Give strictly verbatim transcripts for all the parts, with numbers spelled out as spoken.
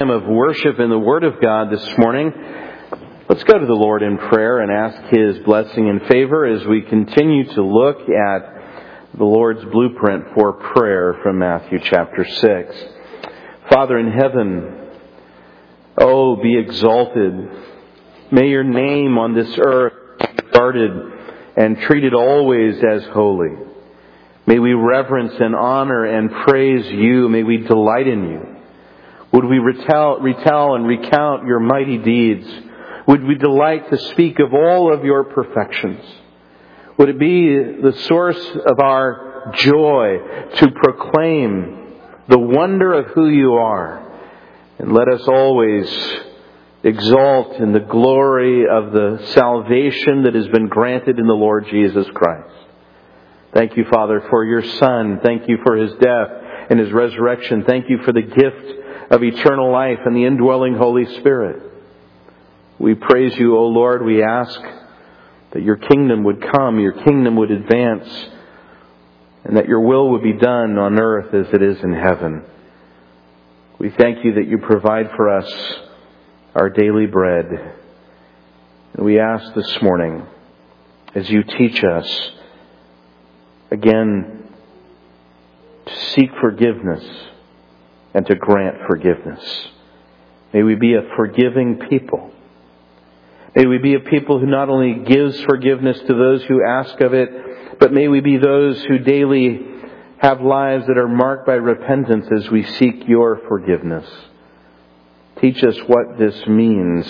time of worship in the Word of God this morning, let's go to the Lord in prayer and ask His blessing and favor as we continue to look at the Lord's blueprint for prayer from Matthew chapter six. Father in heaven, oh, be exalted. May your name on this earth be regarded and treated always as holy. May we reverence and honor and praise you. May we delight in you. Would we retell, retell and recount your mighty deeds? Would we delight to speak of all of your perfections? Would it be the source of our joy to proclaim the wonder of who you are? And let us always exalt in the glory of the salvation that has been granted in the Lord Jesus Christ. Thank you, Father, for your Son. Thank you for His death and His resurrection. Thank you for the gift of eternal life and the indwelling Holy Spirit. We praise you, O Lord. We ask that your kingdom would come, your kingdom would advance, and that your will would be done on earth as it is in heaven. We thank you that you provide for us our daily bread. And we ask this morning, as you teach us, again, to seek forgiveness and to grant forgiveness. May we be a forgiving people. May we be a people who not only gives forgiveness to those who ask of it, but may we be those who daily have lives that are marked by repentance as we seek your forgiveness. Teach us what this means.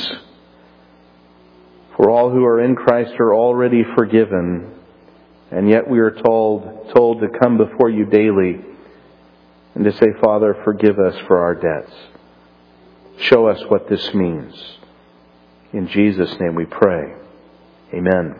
For all who are in Christ are already forgiven, and yet we are told, told to come before you daily and to say, Father, forgive us for our debts. Show us what this means. In Jesus' name we pray. Amen.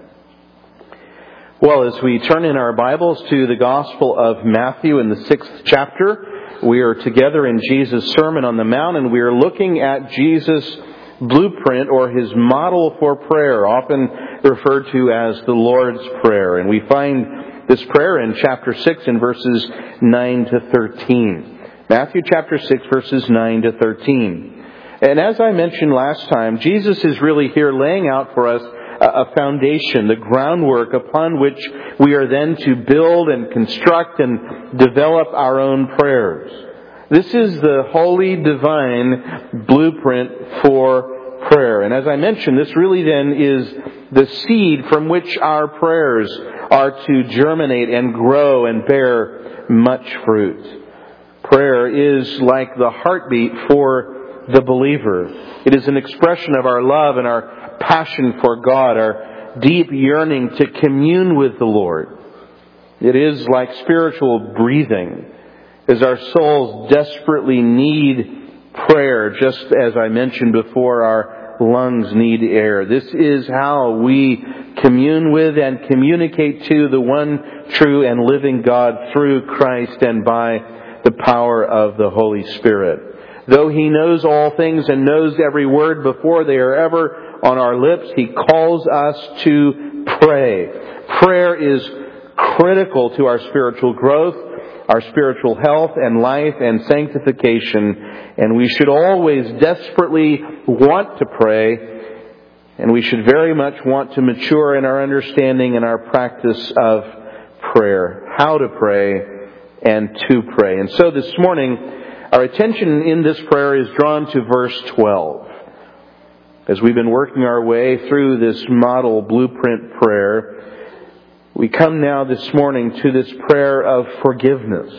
Well, as we turn in our Bibles to the Gospel of Matthew in the sixth chapter, we are together in Jesus' Sermon on the Mount, and we are looking at Jesus' blueprint or His model for prayer, often referred to as the Lord's Prayer. And we find this prayer in chapter six in verses nine to thirteen. Matthew chapter six, verses nine to thirteen. And as I mentioned last time, Jesus is really here laying out for us a foundation, the groundwork upon which we are then to build and construct and develop our own prayers. This is the holy, divine blueprint for prayer. And as I mentioned, this really then is the seed from which our prayers are to germinate and grow and bear much fruit. Prayer is like the heartbeat for the believer. It is an expression of our love and our passion for God, our deep yearning to commune with the Lord. It is like spiritual breathing, as our souls desperately need prayer, just as I mentioned before, our lungs need air. This is how we commune with and communicate to the one true and living God through Christ and by the power of the Holy Spirit. Though He knows all things and knows every word before they are ever on our lips, He calls us to pray. Prayer is critical to our spiritual growth, our spiritual health and life and sanctification. And we should always desperately want to pray. And we should very much want to mature in our understanding and our practice of prayer. How to pray and to pray. And so this morning, our attention in this prayer is drawn to verse twelve. As we've been working our way through this model blueprint prayer, we come now this morning to this prayer of forgiveness.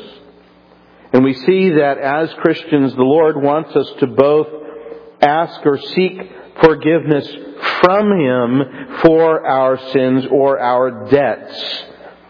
And we see that as Christians, the Lord wants us to both ask or seek forgiveness from Him for our sins or our debts.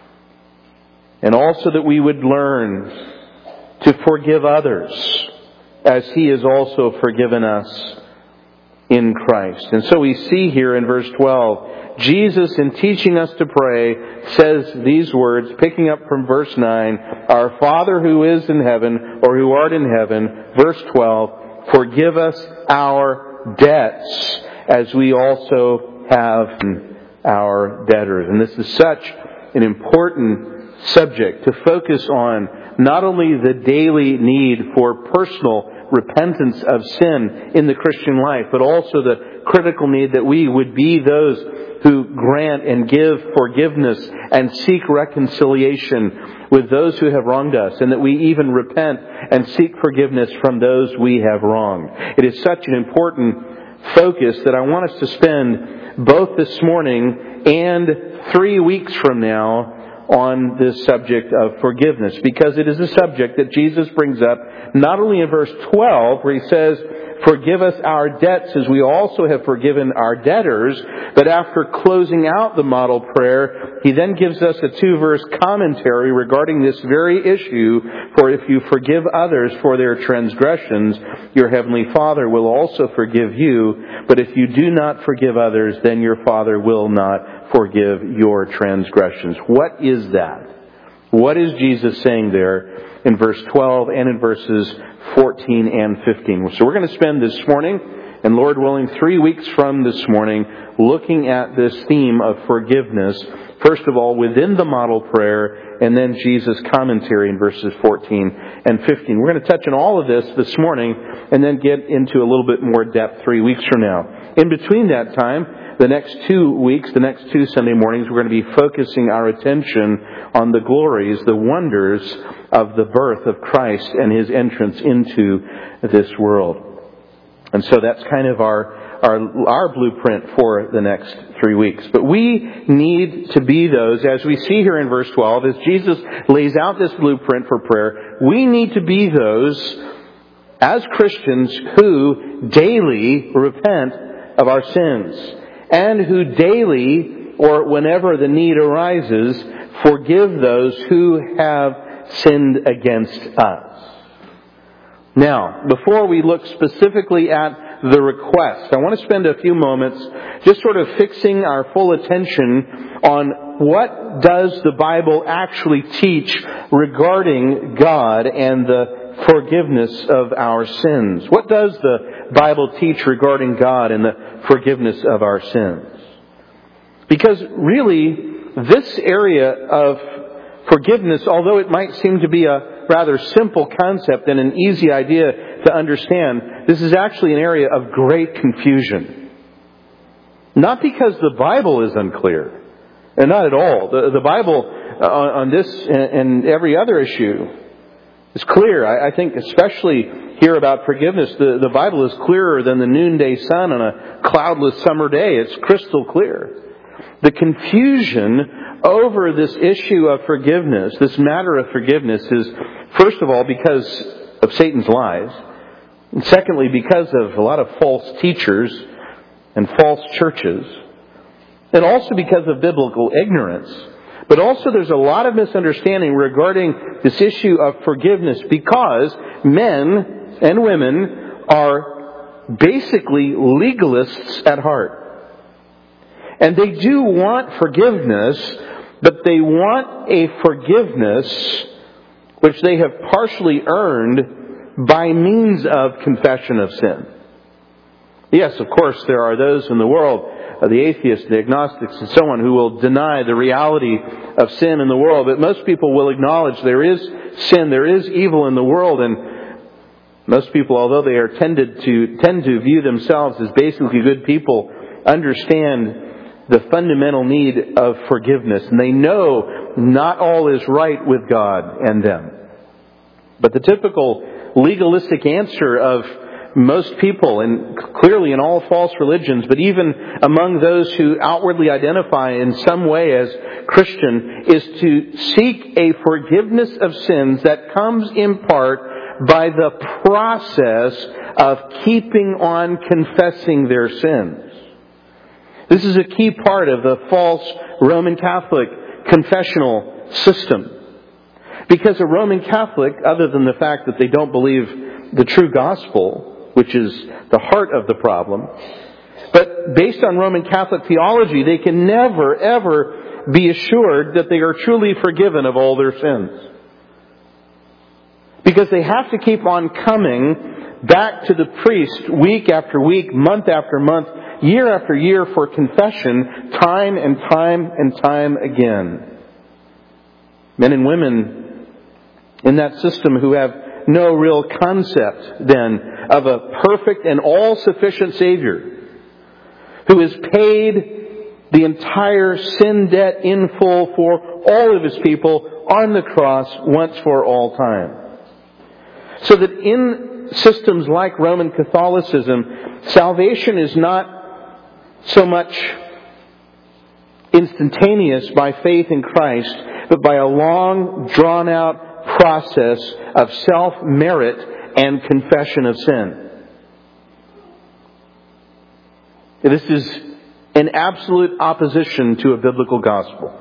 And also that we would learn to forgive others as He has also forgiven us in Christ. And so we see here in verse twelve, Jesus, in teaching us to pray, says these words, picking up from verse nine, Our Father who is in heaven, or who art in heaven, verse twelve, forgive us our debts as we also have our debtors. And this is such an important subject to focus on, not only the daily need for personal repentance of sin in the Christian life, but also the critical need that we would be those who grant and give forgiveness and seek reconciliation with those who have wronged us, and that we even repent and seek forgiveness from those we have wronged. It is such an important focus that I want us to spend both this morning and three weeks from now on this subject of forgiveness, because it is a subject that Jesus brings up not only in verse twelve, where he says, "Forgive us our debts as we also have forgiven our debtors," but after closing out the model prayer, he then gives us a two-verse commentary regarding this very issue. "For if you forgive others for their transgressions, your heavenly Father will also forgive you. But if you do not forgive others, then your Father will not forgive your transgressions." What is that? What is Jesus saying there in verse twelve and in verses fourteen and fifteen? So we're going to spend this morning, and Lord willing, three weeks from this morning, looking at this theme of forgiveness. First of all, within the model prayer, and then Jesus' commentary in verses fourteen and fifteen. We're going to touch on all of this this morning, and then get into a little bit more depth three weeks from now. In between that time, the next two weeks, the next two Sunday mornings, we're going to be focusing our attention on the glories, the wonders of the birth of Christ and His entrance into this world. And so that's kind of our, our, our blueprint for the next three weeks. But we need to be those, as we see here in verse twelve, as Jesus lays out this blueprint for prayer, we need to be those, as Christians, who daily repent of our sins, and who daily, or whenever the need arises, forgive those who have sinned against us. Now, before we look specifically at the request, I want to spend a few moments just sort of fixing our full attention on what does the Bible actually teach regarding God and the forgiveness of our sins. What does the Bible teach regarding God and the forgiveness of our sins? Because really, this area of forgiveness, although it might seem to be a rather simple concept and an easy idea to understand, this is actually an area of great confusion. Not because the Bible is unclear, and not at all. The, the Bible on this and every other issue is clear. I, I think especially here about forgiveness, the, the Bible is clearer than the noonday sun on a cloudless summer day. It's crystal clear. The confusion over this issue of forgiveness, this matter of forgiveness, is first of all because of Satan's lies, and secondly because of a lot of false teachers and false churches, and also because of biblical ignorance. But also there's a lot of misunderstanding regarding this issue of forgiveness, because men and women are basically legalists at heart. And they do want forgiveness, but they want a forgiveness which they have partially earned by means of confession of sin. Yes, of course, there are those in the world, the atheists, the agnostics, and so on, who will deny the reality of sin in the world. But most people will acknowledge there is sin, there is evil in the world, and most people, although they are tended to tend to view themselves as basically good people, understand the fundamental need of forgiveness. And they know not all is right with God and them. But the typical legalistic answer of most people, and clearly in all false religions, but even among those who outwardly identify in some way as Christian, is to seek a forgiveness of sins that comes in part by the process of keeping on confessing their sins. This is a key part of the false Roman Catholic confessional system. Because a Roman Catholic, other than the fact that they don't believe the true gospel, which is the heart of the problem, but based on Roman Catholic theology, they can never, ever be assured that they are truly forgiven of all their sins. Because they have to keep on coming back to the priest week after week, month after month, year after year for confession, time and time and time again. Men and women in that system who have no real concept then of a perfect and all-sufficient Savior who has paid the entire sin debt in full for all of His people on the cross once for all time. So that in systems like Roman Catholicism, salvation is not so much instantaneous by faith in Christ, but by a long, drawn-out process of self-merit and confession of sin. This is in absolute opposition to a biblical gospel,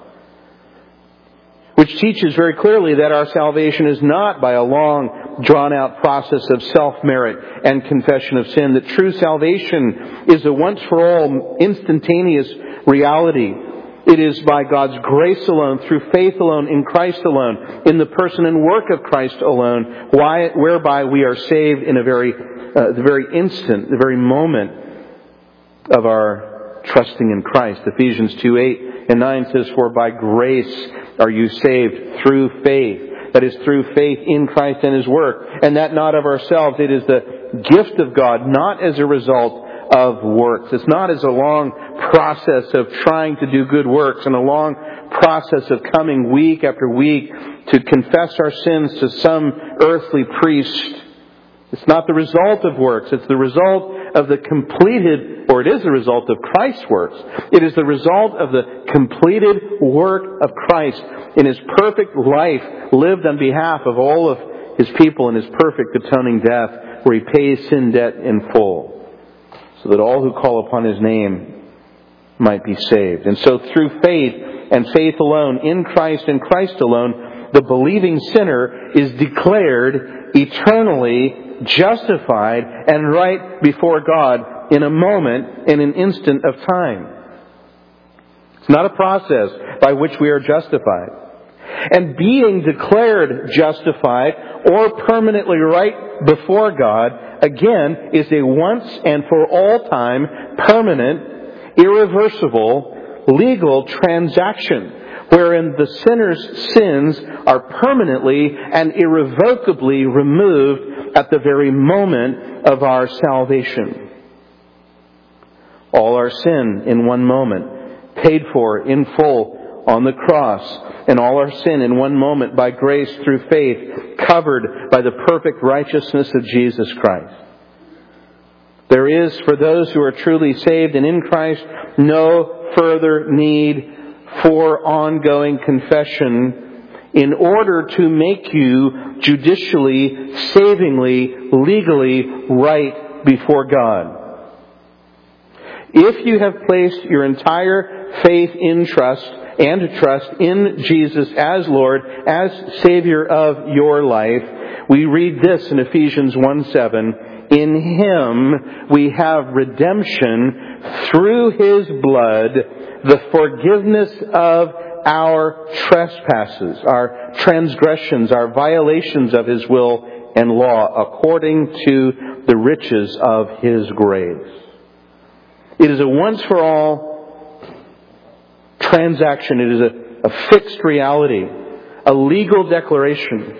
which teaches very clearly that our salvation is not by a long, drawn-out process of self-merit and confession of sin. That true salvation is a once-for-all, instantaneous reality. It is by God's grace alone, through faith alone, in Christ alone, in the person and work of Christ alone, why, whereby we are saved in a very, uh, the very instant, the very moment of our trusting in Christ. Ephesians two, eight and nine says, "For by grace are you saved through faith." That is, through faith in Christ and His work. And that not of ourselves. It is the gift of God, not as a result of works. It's not as a long process of trying to do good works and a long process of coming week after week to confess our sins to some earthly priest. It's not the result of works. It's the result of the completed, or it is the result of Christ's works. It is the result of the completed work of Christ in His perfect life lived on behalf of all of His people in His perfect atoning death, where He pays sin debt in full, so that all who call upon His name might be saved. And so through faith and faith alone, in Christ and Christ alone, the believing sinner is declared eternally justified and right before God in a moment, in an instant of time. It's not a process by which we are justified. And being declared justified or permanently right before God, again, is a once and for all time, permanent, irreversible, legal transaction, wherein the sinner's sins are permanently and irrevocably removed at the very moment of our salvation. All our sin in one moment, paid for in full on the cross, and all our sin in one moment by grace through faith, covered by the perfect righteousness of Jesus Christ. There is, for those who are truly saved and in Christ, no further need for ongoing confession in order to make you judicially, savingly, legally right before God. If you have placed your entire faith in trust and trust in Jesus as Lord, as Savior of your life, we read this in Ephesians one seven, "In Him we have redemption through His blood, the forgiveness of our trespasses," our transgressions, our violations of His will and law, according to the riches of His grace. It is a once-for-all transaction. It is a, a fixed reality, a legal declaration.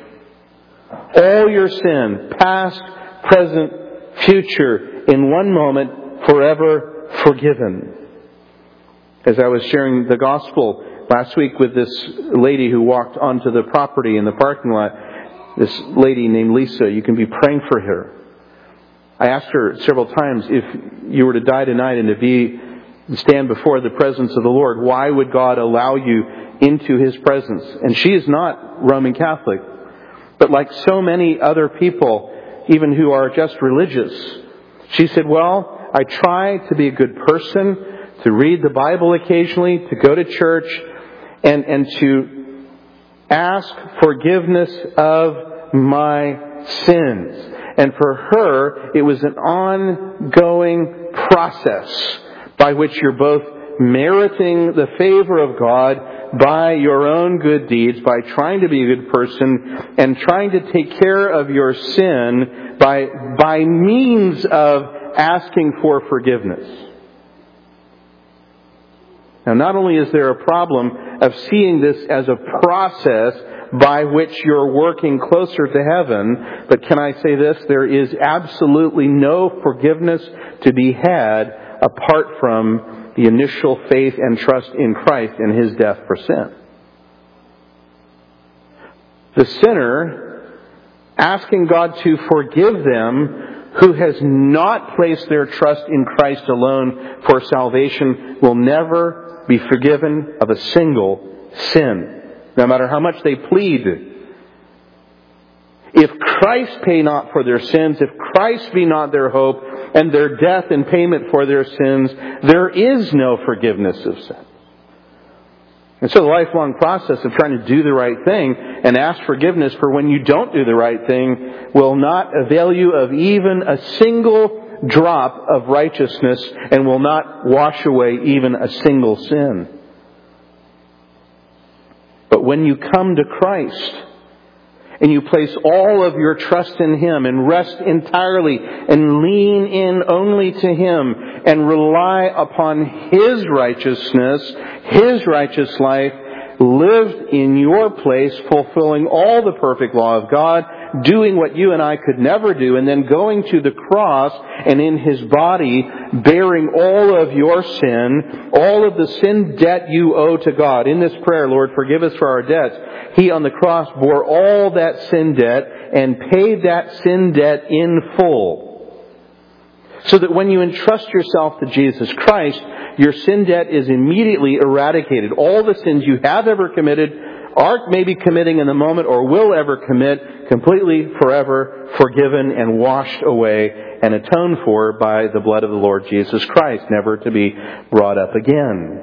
All your sin, past, present, future, in one moment, forever forgiven. As I was sharing the gospel last week with this lady who walked onto the property in the parking lot, this lady named Lisa, you can be praying for her. I asked her several times, if you were to die tonight and to be stand before the presence of the Lord, why would God allow you into His presence? And she is not Roman Catholic, but like so many other people, even who are just religious, she said, well, I try to be a good person, to read the Bible occasionally, to go to church, and, and to ask forgiveness of my sins. And for her, it was an ongoing process by which you're both meriting the favor of God by your own good deeds, by trying to be a good person, and trying to take care of your sin by, by means of asking for forgiveness. Now, not only is there a problem of seeing this as a process by which you're working closer to heaven. But can I say this? There is absolutely no forgiveness to be had apart from the initial faith and trust in Christ and His death for sin. The sinner asking God to forgive them who has not placed their trust in Christ alone for salvation will never be forgiven of a single sin, no matter how much they plead. If Christ pay not for their sins, if Christ be not their hope, and their death and payment for their sins, there is no forgiveness of sin. And so the lifelong process of trying to do the right thing and ask forgiveness for when you don't do the right thing will not avail you of even a single drop of righteousness and will not wash away even a single sin. But when you come to Christ and you place all of your trust in Him and rest entirely and lean in only to Him and rely upon His righteousness, His righteous life, lived in your place, fulfilling all the perfect law of God, doing what you and I could never do, and then going to the cross and in His body bearing all of your sin, all of the sin debt you owe to God. In this prayer, Lord, forgive us for our debts. He on the cross bore all that sin debt and paid that sin debt in full. So that when you entrust yourself to Jesus Christ, your sin debt is immediately eradicated. All the sins you have ever committed, are maybe committing in the moment, or will ever commit, completely, forever forgiven and washed away and atoned for by the blood of the Lord Jesus Christ, never to be brought up again.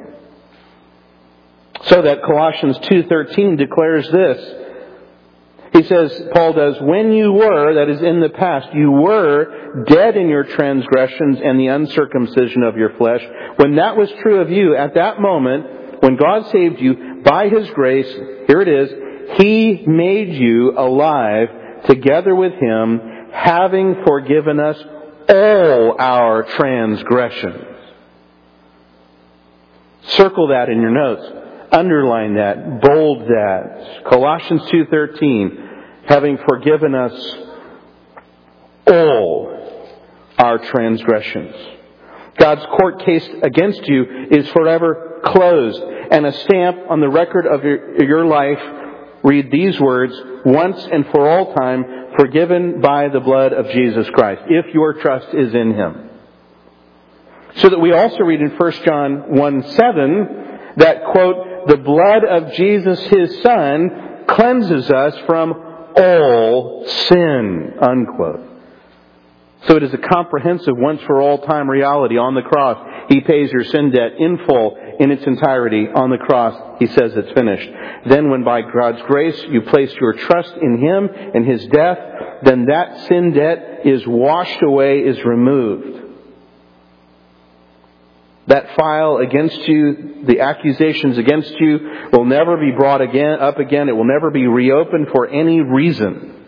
So that Colossians two thirteen declares this. He says, Paul does, when you were, that is in the past, you were dead in your transgressions and the uncircumcision of your flesh. When that was true of you, at that moment, when God saved you by His grace, here it is, He made you alive together with Him, having forgiven us all our transgressions. Circle that in your notes. Underline that. Bold that. Colossians two thirteen. Having forgiven us all our transgressions. God's court case against you is forever closed. And a stamp on the record of your, your life, read these words, once and for all time, forgiven by the blood of Jesus Christ, if your trust is in Him. So that we also read in First John one seven that, quote, the blood of Jesus, His Son, cleanses us from all sin, unquote. So it is a comprehensive, once for all time reality. On the cross, He pays your sin debt in full, in its entirety. On the cross, He says it's finished. Then when by God's grace you place your trust in Him and His death, then that sin debt is washed away, is removed. That file against you, the accusations against you, will never be brought again up again. It will never be reopened for any reason.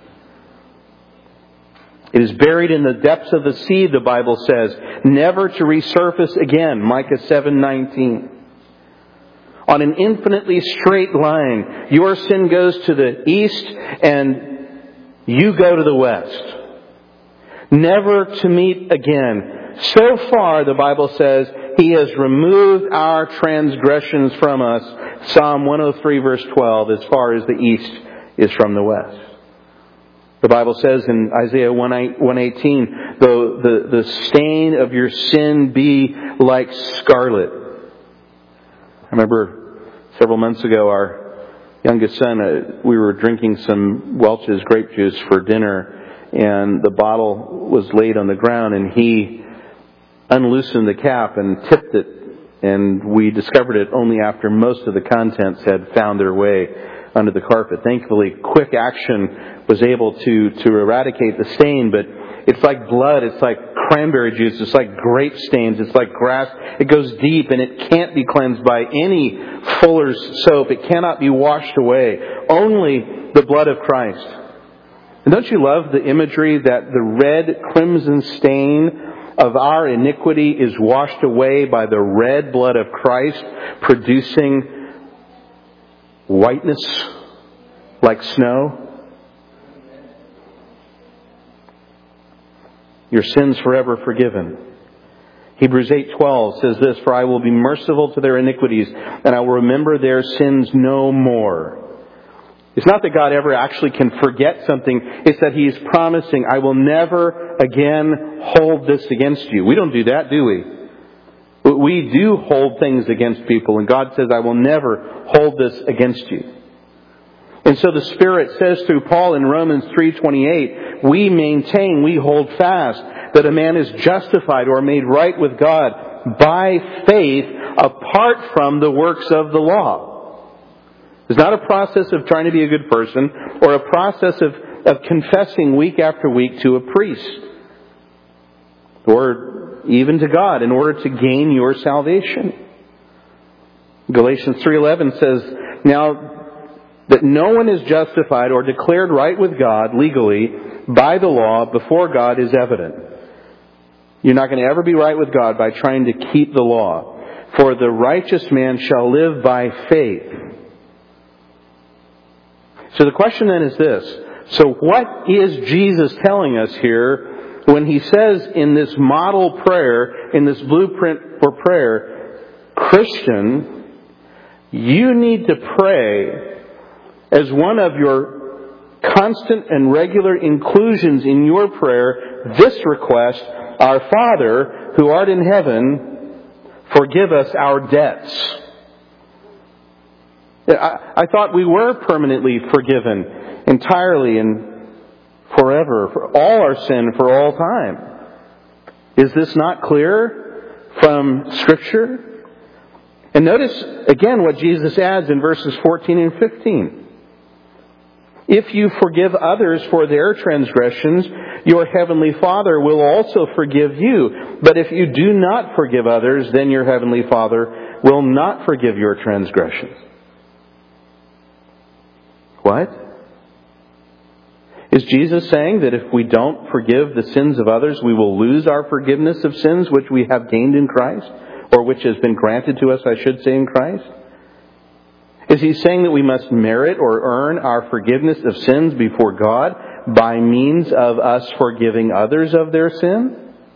It is buried in the depths of the sea, the Bible says, never to resurface again, Micah seven nineteen. On an infinitely straight line, your sin goes to the east and you go to the west. Never to meet again. So far, the Bible says, He has removed our transgressions from us. Psalm one oh three verse twelve, as far as the east is from the west. The Bible says in Isaiah one eighteen, though the, the stain of your sin be like scarlet. I remember several months ago, our youngest son, uh, we were drinking some Welch's grape juice for dinner, and the bottle was laid on the ground, and he unloosened the cap and tipped it, and we discovered it only after most of the contents had found their way under the carpet. Thankfully, quick action was able to, to eradicate the stain, but it's like blood, it's like cranberry juice, it's like grape stains, it's like grass. It goes deep and it can't be cleansed by any fuller's soap. It cannot be washed away. Only the blood of Christ. And don't you love the imagery that the red crimson stain of our iniquity is washed away by the red blood of Christ, producing whiteness like snow. Your sins forever forgiven. Hebrews eight twelve says this, "For I will be merciful to their iniquities, and I will remember their sins no more." It's not that God ever actually can forget something. It's that He is promising, "I will never again hold this against you." We don't do that, do we? We do hold things against people, and God says, "I will never hold this against you." And so the Spirit says through Paul in Romans three twenty-eight, we maintain, we hold fast that a man is justified or made right with God by faith apart from the works of the law. It's not a process of trying to be a good person or a process of, of confessing week after week to a priest or even to God in order to gain your salvation. Galatians three eleven says, "Now that no one is justified or declared right with God legally by the law before God is evident." You're not going to ever be right with God by trying to keep the law. "For the righteous man shall live by faith." So the question then is this. So what is Jesus telling us here when He says in this model prayer, in this blueprint for prayer, "Christian, you need to pray as one of your constant and regular inclusions in your prayer, this request, 'Our Father, who art in heaven, forgive us our debts.'" I, I thought we were permanently forgiven, entirely and forever, for all our sin, for all time. Is this not clear from Scripture? And notice again what Jesus adds in verses fourteen and fifteen. "If you forgive others for their transgressions, your heavenly Father will also forgive you. But if you do not forgive others, then your heavenly Father will not forgive your transgressions." What? Is Jesus saying that if we don't forgive the sins of others, we will lose our forgiveness of sins which we have gained in Christ? Or which has been granted to us, I should say, in Christ? Is He saying that we must merit or earn our forgiveness of sins before God by means of us forgiving others of their sin?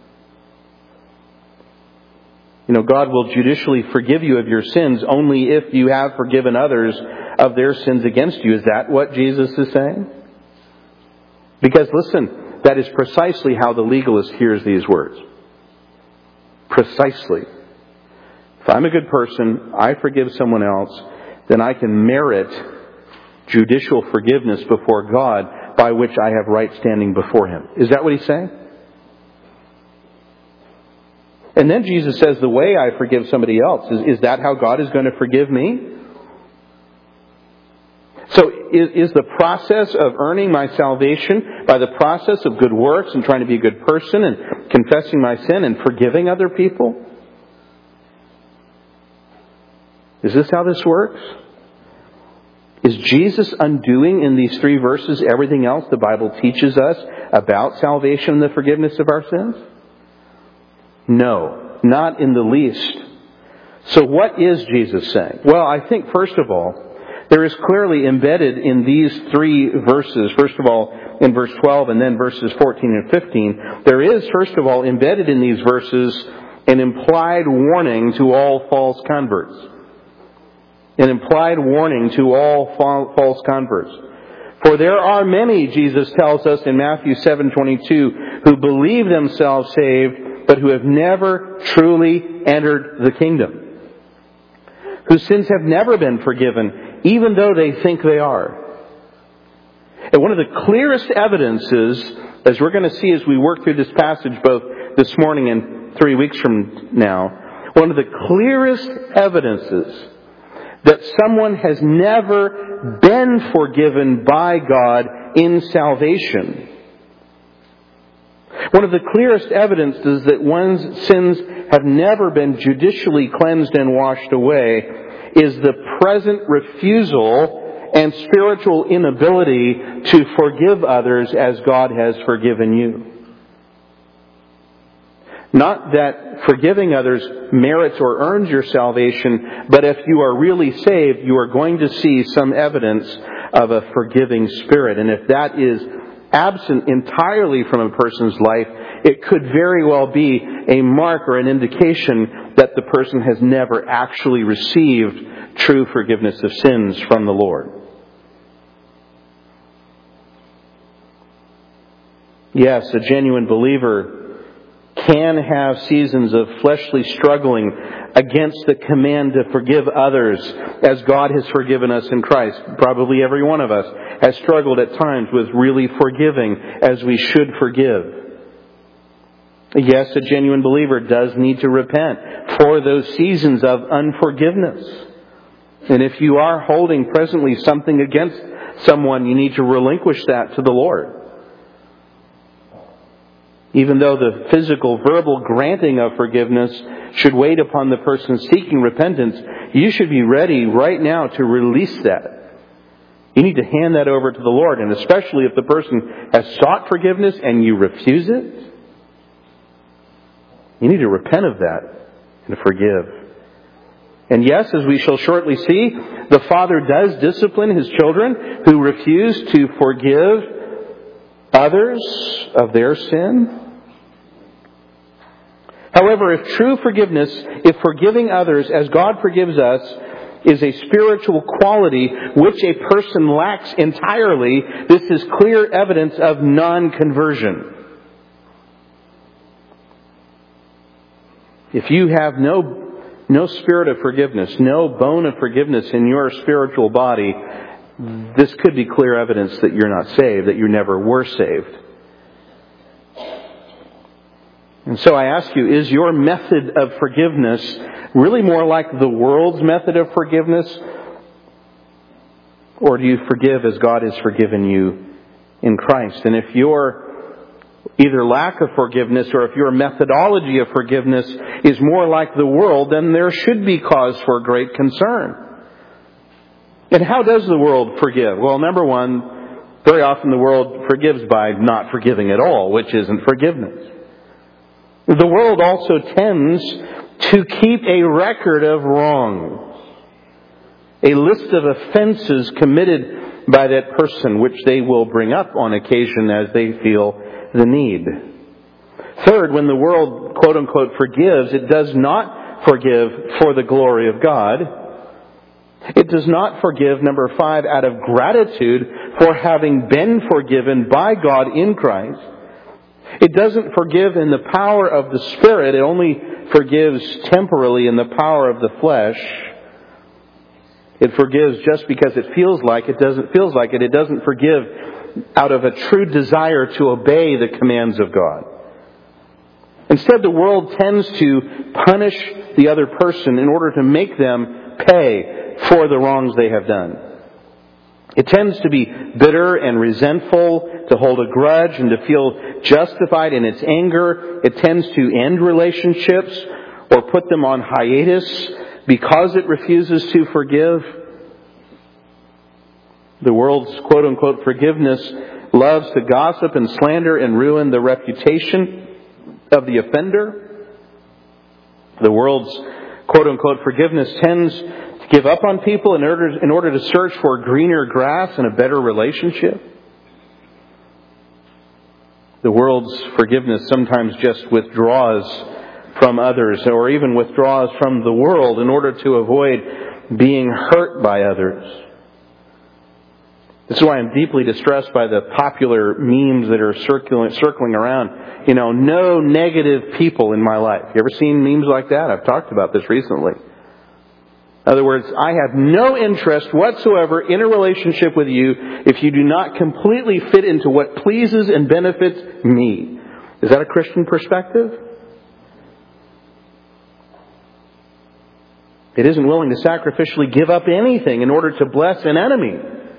You know, God will judicially forgive you of your sins only if you have forgiven others of their sins against you. Is that what Jesus is saying? Because listen, that is precisely how the legalist hears these words. Precisely. If I'm a good person, I forgive someone else, then I can merit judicial forgiveness before God by which I have right standing before Him. Is that what He's saying? And then Jesus says, the way I forgive somebody else, is, is that how God is going to forgive me? So is, is the process of earning my salvation by the process of good works and trying to be a good person and confessing my sin and forgiving other people? Is this how this works? Is Jesus undoing in these three verses everything else the Bible teaches us about salvation and the forgiveness of our sins? No, not in the least. So what is Jesus saying? Well, I think first of all, there is clearly embedded in these three verses, first of all in verse twelve and then verses fourteen and fifteen, there is first of all embedded in these verses an implied warning to all false converts. An implied warning to all false converts. For there are many, Jesus tells us in Matthew seven twenty-two, who believe themselves saved, but who have never truly entered the kingdom. Whose sins have never been forgiven, even though they think they are. And one of the clearest evidences, as we're going to see as we work through this passage both this morning and three weeks from now, one of the clearest evidences that someone has never been forgiven by God in salvation. One of the clearest evidences that one's sins have never been judicially cleansed and washed away is the present refusal and spiritual inability to forgive others as God has forgiven you. Not that forgiving others merits or earns your salvation, but if you are really saved, you are going to see some evidence of a forgiving spirit. And if that is absent entirely from a person's life, it could very well be a mark or an indication that the person has never actually received true forgiveness of sins from the Lord. Yes, a genuine believer can have seasons of fleshly struggling against the command to forgive others as God has forgiven us in Christ. Probably every one of us has struggled at times with really forgiving as we should forgive. Yes, a genuine believer does need to repent for those seasons of unforgiveness. And if you are holding presently something against someone, you need to relinquish that to the Lord. Even though the physical, verbal granting of forgiveness should wait upon the person seeking repentance, you should be ready right now to release that. You need to hand that over to the Lord, and especially if the person has sought forgiveness and you refuse it, you need to repent of that and forgive. And yes, as we shall shortly see, the Father does discipline His children who refuse to forgive others of their sin. However, if true forgiveness, if forgiving others as God forgives us, is a spiritual quality which a person lacks entirely, this is clear evidence of non-conversion. If you have no, no spirit of forgiveness, no bone of forgiveness in your spiritual body, this could be clear evidence that you're not saved, that you never were saved. And so I ask you, is your method of forgiveness really more like the world's method of forgiveness? Or do you forgive as God has forgiven you in Christ? And if your either lack of forgiveness or if your methodology of forgiveness is more like the world, then there should be cause for great concern. And how does the world forgive? Well, number one, very often the world forgives by not forgiving at all, which isn't forgiveness. The world also tends to keep a record of wrongs, a list of offenses committed by that person, which they will bring up on occasion as they feel the need. Third, when the world, quote unquote, forgives, it does not forgive for the glory of God. It does not forgive, number five, out of gratitude for having been forgiven by God in Christ. It doesn't forgive in the power of the Spirit. It only forgives temporarily in the power of the flesh. It forgives just because it feels like it doesn't feels like it. It doesn't forgive out of a true desire to obey the commands of God. Instead, the world tends to punish the other person in order to make them pay for the wrongs they have done. It tends to be bitter and resentful, to hold a grudge and to feel justified in its anger. It tends to end relationships or put them on hiatus because it refuses to forgive. The world's quote-unquote forgiveness loves to gossip and slander and ruin the reputation of the offender. The world's quote-unquote forgiveness tends to give up on people in order, in order to search for greener grass and a better relationship. The world's forgiveness sometimes just withdraws from others or even withdraws from the world in order to avoid being hurt by others. This is why I'm deeply distressed by the popular memes that are circling, circling around. You know, no negative people in my life. You ever seen memes like that? I've talked about this recently. In other words, I have no interest whatsoever in a relationship with you if you do not completely fit into what pleases and benefits me. Is that a Christian perspective? It isn't willing to sacrificially give up anything in order to bless an enemy.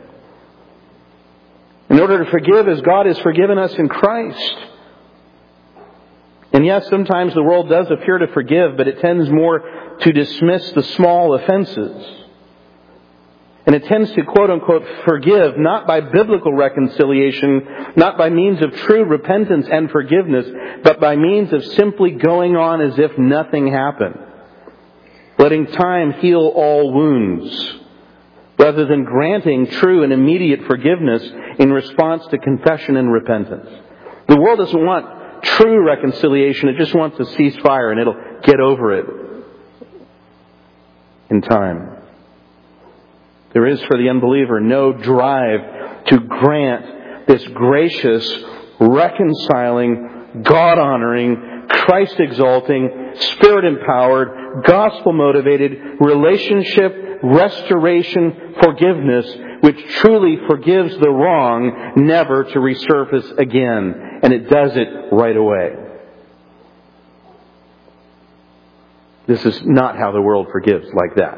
In order to forgive as God has forgiven us in Christ. And yes, sometimes the world does appear to forgive, but it tends more to dismiss the small offenses. And it tends to, quote unquote, forgive not by biblical reconciliation, not by means of true repentance and forgiveness, but by means of simply going on as if nothing happened. Letting time heal all wounds. rather than granting true and immediate forgiveness in response to confession and repentance. The world doesn't want true reconciliation. It just wants a ceasefire and it'll get over it in time. There is for the unbeliever no drive to grant this gracious, reconciling, God-honoring, Christ-exalting, Spirit-empowered, gospel-motivated, relationship, restoration, forgiveness, which truly forgives the wrong, never to resurface again. And it does it right away. This is not how the world forgives like that.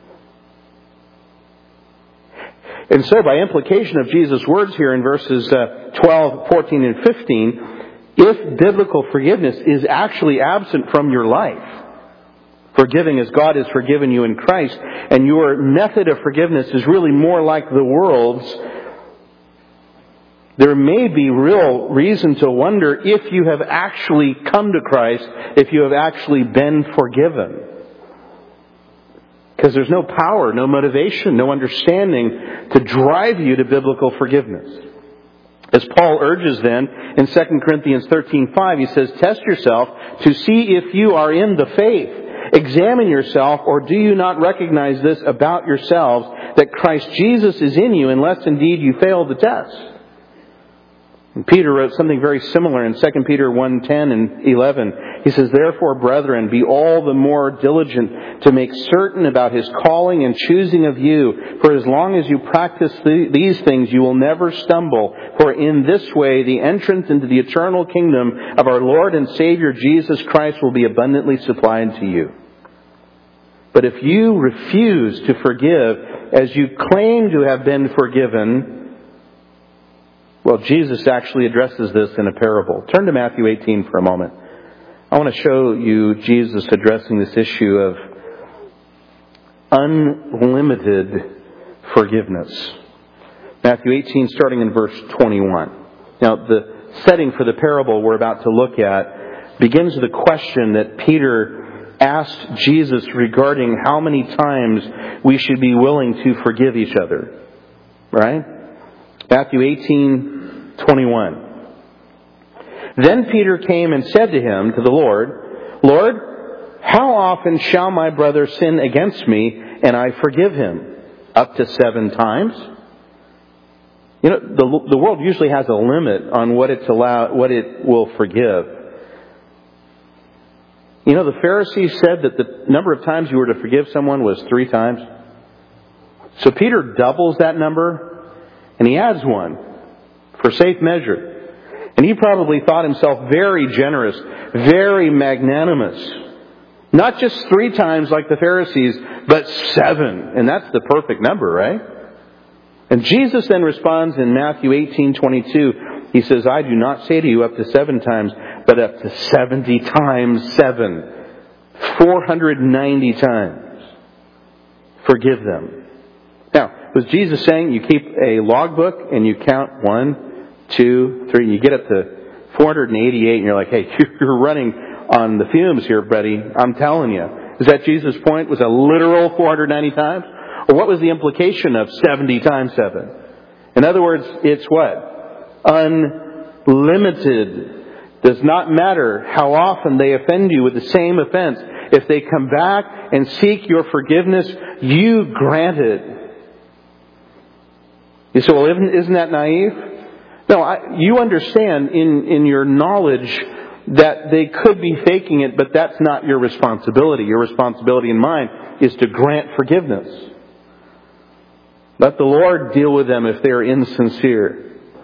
And so by implication of Jesus' words here in verses uh, twelve, fourteen, and fifteen, if biblical forgiveness is actually absent from your life, forgiving as God has forgiven you in Christ, and your method of forgiveness is really more like the world's, there may be real reason to wonder if you have actually come to Christ, if you have actually been forgiven. Because there's no power, no motivation, no understanding to drive you to biblical forgiveness. As Paul urges then in Second Corinthians thirteen five, he says, "Test yourself to see if you are in the faith. Examine yourself, or do you not recognize this about yourselves, that Christ Jesus is in you, unless indeed you fail the test?" And Peter wrote something very similar in Second Peter one ten and eleven. He says, "Therefore, brethren, be all the more diligent to make certain about His calling and choosing of you. For as long as you practice th- these things, you will never stumble. For in this way, the entrance into the eternal kingdom of our Lord and Savior Jesus Christ will be abundantly supplied to you. But if you refuse to forgive as you claim to have been forgiven," well, Jesus actually addresses this in a parable. Turn to Matthew eighteen for a moment. I want to show you Jesus addressing this issue of unlimited forgiveness. Matthew eighteen, starting in verse twenty-one. Now, the setting for the parable we're about to look at begins with a question that Peter asked Jesus regarding how many times we should be willing to forgive each other. Right? Matthew eighteen, twenty-one. "Then Peter came and said to him, to the Lord, 'Lord, how often shall my brother sin against me and I forgive him? Up to seven times?'" You know, the, the world usually has a limit on what it's allowed, what it will forgive. You know, the Pharisees said that the number of times you were to forgive someone was three times. So Peter doubles that number, and he adds one for safe measure. And he probably thought himself very generous, very magnanimous. Not just three times like the Pharisees, but seven. And that's the perfect number, right? And Jesus then responds in Matthew eighteen twenty-two. He says, "I do not say to you up to seven times, but up to seventy times seven. four hundred ninety times. Forgive them." Now, was Jesus saying you keep a logbook and you count one, two, three, and you get up to four hundred eighty-eight and you're like, "Hey, you're running on the fumes here, buddy. I'm telling you." Is that Jesus' point? Was it a literal four hundred ninety times? Or what was the implication of seventy times seven? In other words, it's what? Unlimited. Does not matter how often they offend you with the same offense. If they come back and seek your forgiveness, you grant it. You say, "Well, isn't, isn't that naive?" No, I, you understand in, in your knowledge that they could be faking it, but that's not your responsibility. Your responsibility and mine is to grant forgiveness. Let the Lord deal with them if they are insincere.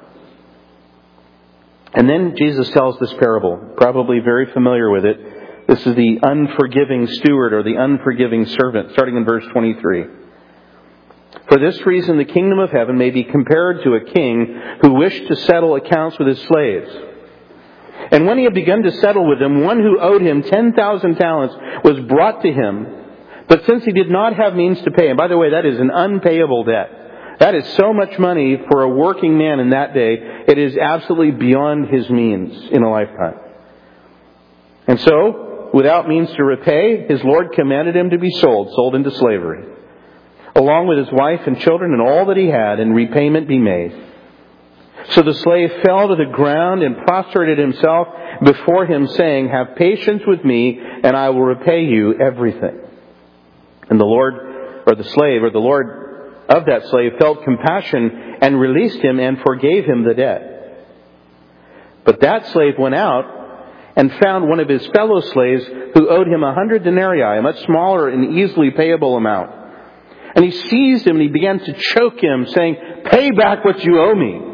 And then Jesus tells this parable, probably very familiar with it. This is the unforgiving steward or the unforgiving servant, starting in verse twenty-three. "For this reason the kingdom of heaven may be compared to a king who wished to settle accounts with his slaves. And when he had begun to settle with them, one who owed him ten thousand talents was brought to him. But since he did not have means to pay," and by the way, that is an unpayable debt. That is so much money for a working man in that day. It is absolutely beyond his means in a lifetime. "And so, without means to repay, his Lord commanded him to be sold, sold into slavery. along with his wife and children and all that he had, and repayment be made. So the slave fell to the ground and prostrated himself before him, saying, Have patience with me, and I will repay you everything. And the Lord, or the slave, or the Lord of that slave, felt compassion and released him and forgave him the debt. But that slave went out and found one of his fellow slaves who owed him a hundred denarii, a much smaller and easily payable amount. And he seized him and he began to choke him, saying, Pay back what you owe me.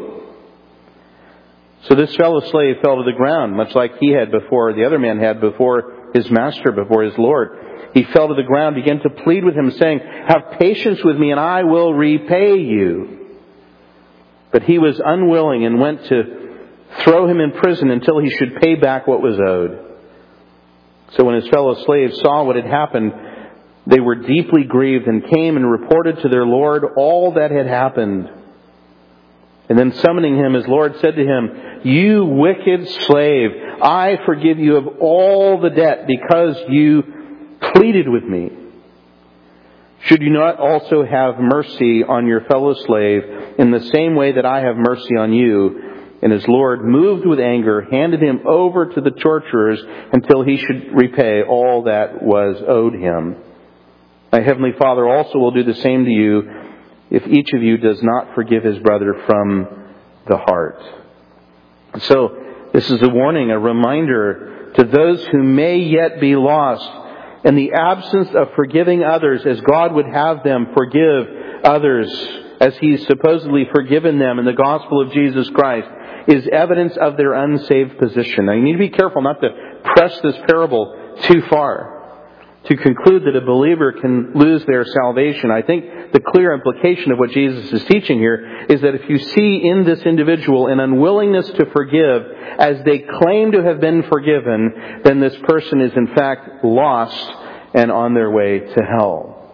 So this fellow slave fell to the ground, much like he had before, the other man had before his master, before his Lord. He fell to the ground, began to plead with him, saying, Have patience with me, and I will repay you. But he was unwilling and went to throw him in prison until he should pay back what was owed. So when his fellow slaves saw what had happened, they were deeply grieved and came and reported to their Lord all that had happened. And then summoning him, his Lord said to him, You wicked slave, I forgive you of all the debt because you pleaded with me. Should you not also have mercy on your fellow slave in the same way that I have mercy on you? And his Lord, moved with anger, handed him over to the torturers until he should repay all that was owed him. My heavenly Father also will do the same to you if each of you does not forgive his brother from the heart. So, this is a warning, a reminder to those who may yet be lost. In the absence of forgiving others as God would have them forgive others, as He's supposedly forgiven them in the gospel of Jesus Christ, is evidence of their unsaved position. Now, you need to be careful not to press this parable too far to conclude that a believer can lose their salvation. I think the clear implication of what Jesus is teaching here is that if you see in this individual an unwillingness to forgive as they claim to have been forgiven, then this person is in fact lost and on their way to hell.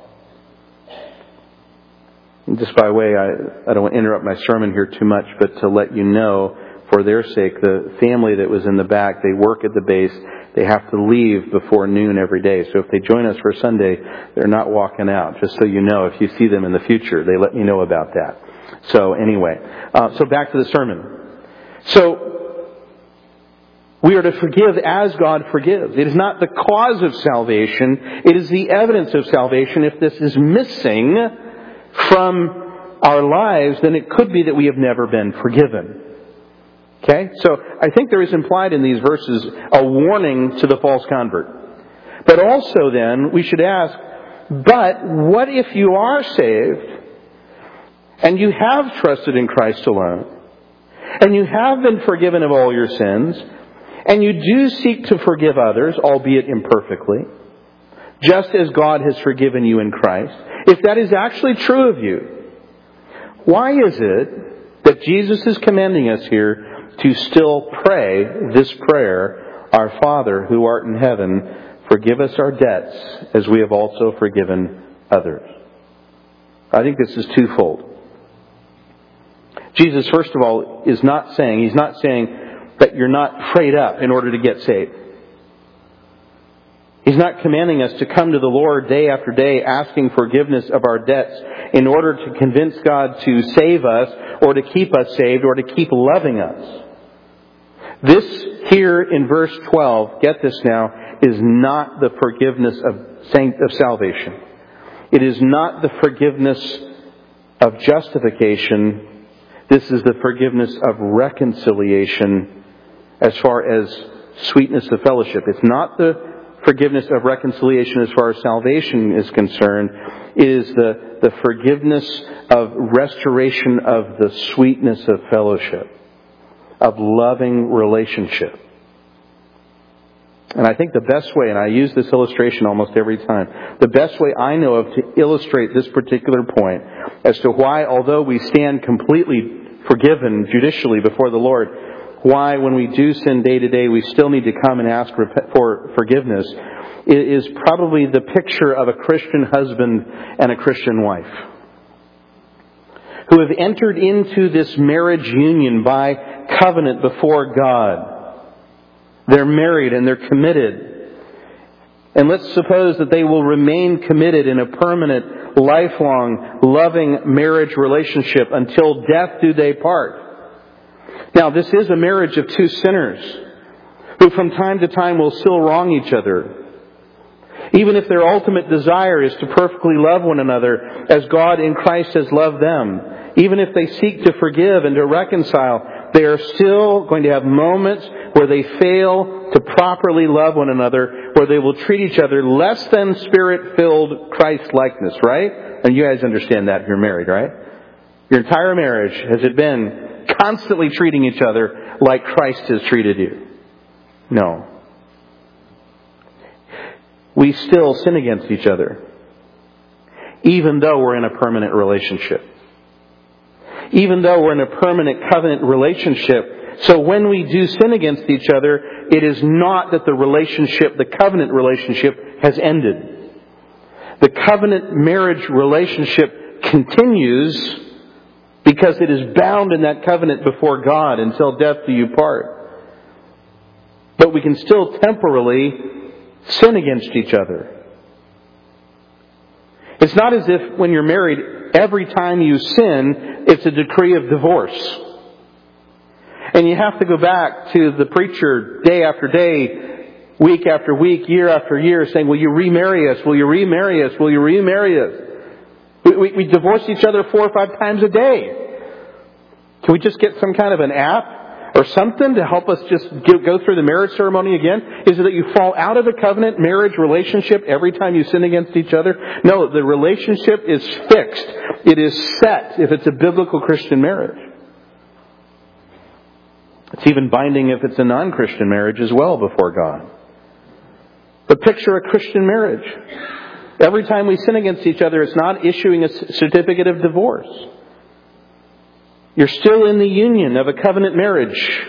And just by way, I, I don't want to interrupt my sermon here too much, but to let you know, for their sake, the family that was in the back, they work at the base. They have to leave before noon every day. So if they join us for Sunday, they're not walking out. Just so you know, if you see them in the future, they let me know about that. So anyway, uh, so back to the sermon. So we are to forgive as God forgives. It is not the cause of salvation. It is the evidence of salvation. If this is missing from our lives, then it could be that we have never been forgiven. Okay, so I think there is implied in these verses a warning to the false convert. But also then, we should ask, but what if you are saved, and you have trusted in Christ alone, and you have been forgiven of all your sins, and you do seek to forgive others, albeit imperfectly, just as God has forgiven you in Christ? If that is actually true of you, why is it that Jesus is commanding us here to still pray this prayer, Our Father who art in heaven, forgive us our debts as we have also forgiven others? I think this is twofold. Jesus, first of all, is not saying, He's not saying that you're not prayed up in order to get saved. He's not commanding us to come to the Lord day after day asking forgiveness of our debts in order to convince God to save us or to keep us saved or to keep loving us. This here in verse twelve, get this now, is not the forgiveness of of salvation. It is not the forgiveness of justification. This is the forgiveness of reconciliation as far as sweetness of fellowship. It's not the forgiveness of reconciliation as far as salvation is concerned. It is the, the forgiveness of restoration of the sweetness of fellowship, of loving relationship. And I think the best way, and I use this illustration almost every time, the best way I know of to illustrate this particular point as to why, although we stand completely forgiven judicially before the Lord, why when we do sin day to day we still need to come and ask for forgiveness, it is probably the picture of a Christian husband and a Christian wife who have entered into this marriage union by covenant before God. They're married and they're committed. And let's suppose that they will remain committed in a permanent, lifelong, loving marriage relationship until death do they part. Now, this is a marriage of two sinners who from time to time will still wrong each other. Even if their ultimate desire is to perfectly love one another as God in Christ has loved them. Even if they seek to forgive and to reconcile, they are still going to have moments where they fail to properly love one another, where they will treat each other less than Spirit-filled Christ-likeness, right? And you guys understand that if you're married, right? Your entire marriage, has it been constantly treating each other like Christ has treated you? No. We still sin against each other, even though we're in a permanent relationship. Even though we're in a permanent covenant relationship. So when we do sin against each other, it is not that the relationship, the covenant relationship, has ended. The covenant marriage relationship continues because it is bound in that covenant before God until death do you part. But we can still temporarily sin against each other. It's not as if when you're married, every time you sin, it's a decree of divorce. And you have to go back to the preacher day after day, week after week, year after year, saying, will you remarry us? Will you remarry us? Will you remarry us? We, we, we divorce each other four or five times a day. Can we just get some kind of an app or something to help us just give, go through the marriage ceremony again? Is it that you fall out of the covenant marriage relationship every time you sin against each other? No, the relationship is fixed. It is set if it's a biblical Christian marriage. It's even binding if it's a non-Christian marriage as well before God. But picture a Christian marriage. Every time we sin against each other, it's not issuing a certificate of divorce. You're still in the union of a covenant marriage.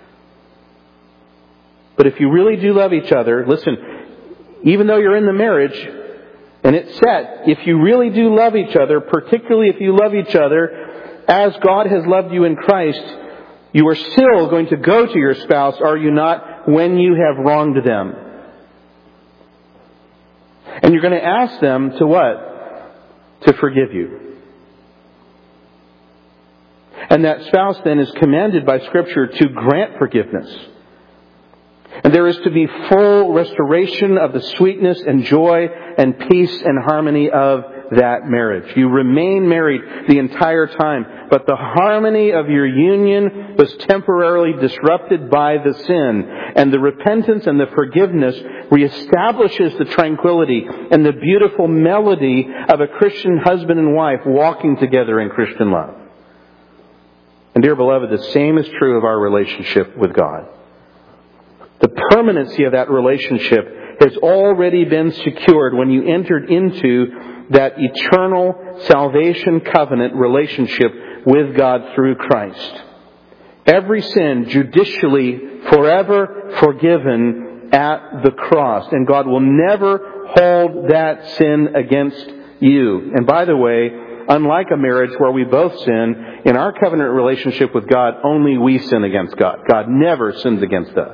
But if you really do love each other, listen, even though you're in the marriage and it's set, if you really do love each other, particularly if you love each other as God has loved you in Christ, you are still going to go to your spouse, are you not, when you have wronged them. And you're going to ask them to what? To forgive you. And that spouse then is commanded by Scripture to grant forgiveness. And there is to be full restoration of the sweetness and joy and peace and harmony of that marriage. You remain married the entire time, but the harmony of your union was temporarily disrupted by the sin. And the repentance and the forgiveness reestablishes the tranquility and the beautiful melody of a Christian husband and wife walking together in Christian love. And dear beloved, the same is true of our relationship with God. The permanency of that relationship has already been secured when you entered into that eternal salvation covenant relationship with God through Christ. Every sin judicially forever forgiven at the cross. And God will never hold that sin against you. And by the way, unlike a marriage where we both sin, in our covenant relationship with God, only we sin against God. God never sins against us.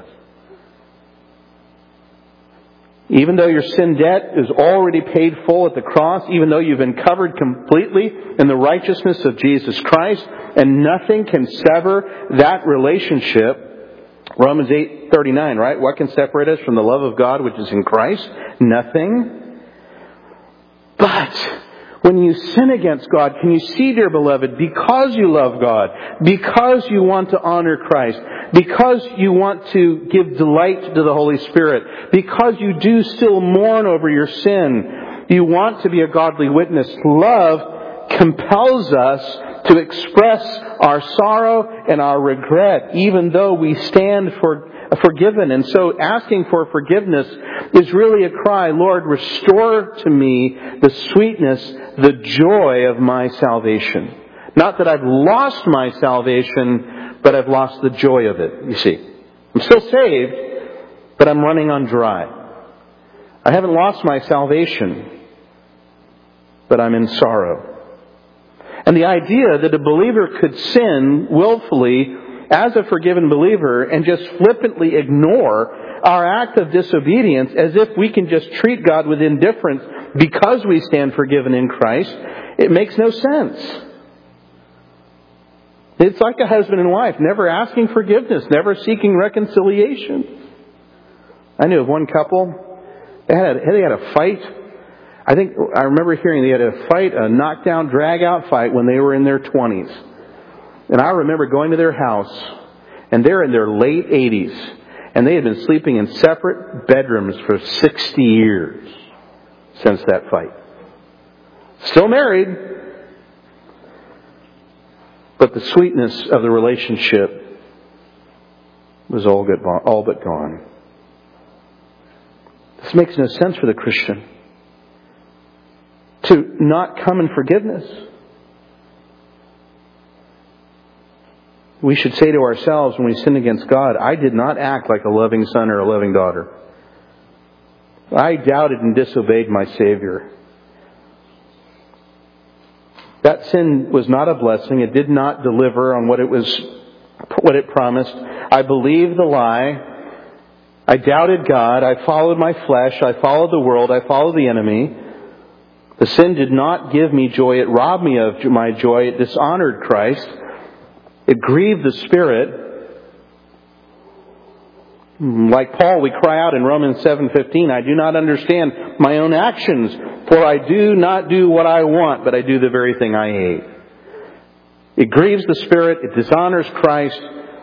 Even though your sin debt is already paid full at the cross, even though you've been covered completely in the righteousness of Jesus Christ, and nothing can sever that relationship. Romans eight thirty-nine, right? What can separate us from the love of God which is in Christ? Nothing. But when you sin against God, can you see, dear beloved, because you love God, because you want to honor Christ, because you want to give delight to the Holy Spirit, because you do still mourn over your sin, you want to be a godly witness, love compels us to express our sorrow and our regret, even though we stand for forgiven. And so asking for forgiveness is really a cry, Lord, restore to me the sweetness, the joy of my salvation. Not that I've lost my salvation, but I've lost the joy of it, you see. I'm still saved, but I'm running on dry. I haven't lost my salvation, but I'm in sorrow. And the idea that a believer could sin willfully as a forgiven believer and just flippantly ignore our act of disobedience as if we can just treat God with indifference because we stand forgiven in Christ, it makes no sense. It's like a husband and wife, never asking forgiveness, never seeking reconciliation. I knew of one couple, they had a, they had a fight. I think, I remember hearing they had a fight, a knockdown, drag-out fight when they were in their twenties. And I remember going to their house, and they're in their late eighties, and they had been sleeping in separate bedrooms for sixty years since that fight. Still married, but the sweetness of the relationship was all, good, all but gone. This makes no sense for the Christian. To not come in forgiveness. We should say to ourselves when we sin against God, I did not act like a loving son or a loving daughter. I doubted and disobeyed my Savior. That sin was not a blessing. It did not deliver on what it was, what it promised. I believed the lie. I doubted God. I followed my flesh. I followed the world. I followed the enemy. The sin did not give me joy. It robbed me of my joy. It dishonored Christ. It grieved the Spirit. Like Paul, we cry out in Romans seven fifteen, I do not understand my own actions, for I do not do what I want, but I do the very thing I hate. It grieves the Spirit. It dishonors Christ.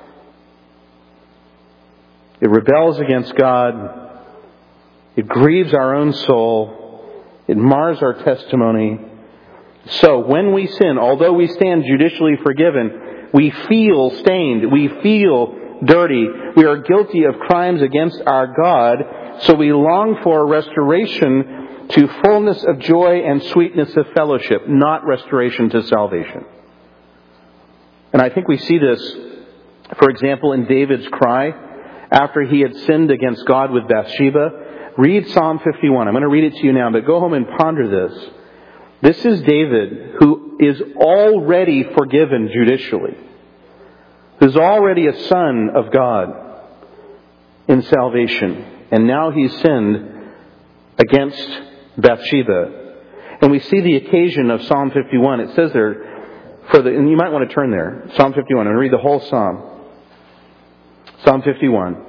It rebels against God. It grieves our own soul. It mars our testimony. So when we sin, although we stand judicially forgiven, we feel stained. We feel dirty. We are guilty of crimes against our God. So we long for restoration to fullness of joy and sweetness of fellowship, not restoration to salvation. And I think we see this, for example, in David's cry after he had sinned against God with Bathsheba. Read Psalm fifty-one. I'm going to read it to you now, but go home and ponder this. This is David, who is already forgiven judicially, who's already a son of God in salvation, and now he's sinned against Bathsheba. And we see the occasion of Psalm fifty-one. It says there, for the, and you might want to turn there, Psalm fifty-one, and read the whole Psalm. Psalm fifty-one.